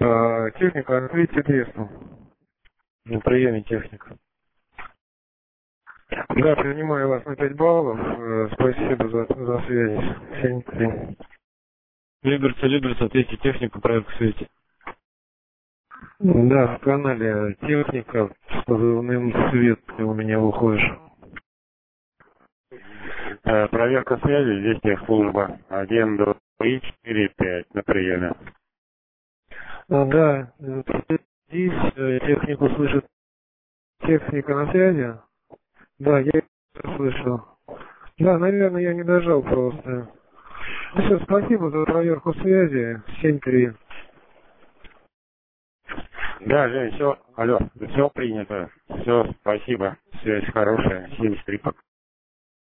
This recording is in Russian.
Техника, открытие кресла. На приеме техника. Да, принимаю вас на 5 баллов. Спасибо за связь. 7-3. Либерца, ответьте технику, проект в свете. Да, в канале техника с позывным «Свет» ты у меня выходишь. Проверка связи, здесь техслужба. 1, 2, 3, 4, 5 на приеме. Да, здесь технику слышит. Техника на связи? Да, я слышал. Да, наверное, я не дожал просто. Ну все, спасибо за проверку связи. 7-3. Да, Жень, все, алло, все принято. Все, спасибо. Связь хорошая. 73 пока.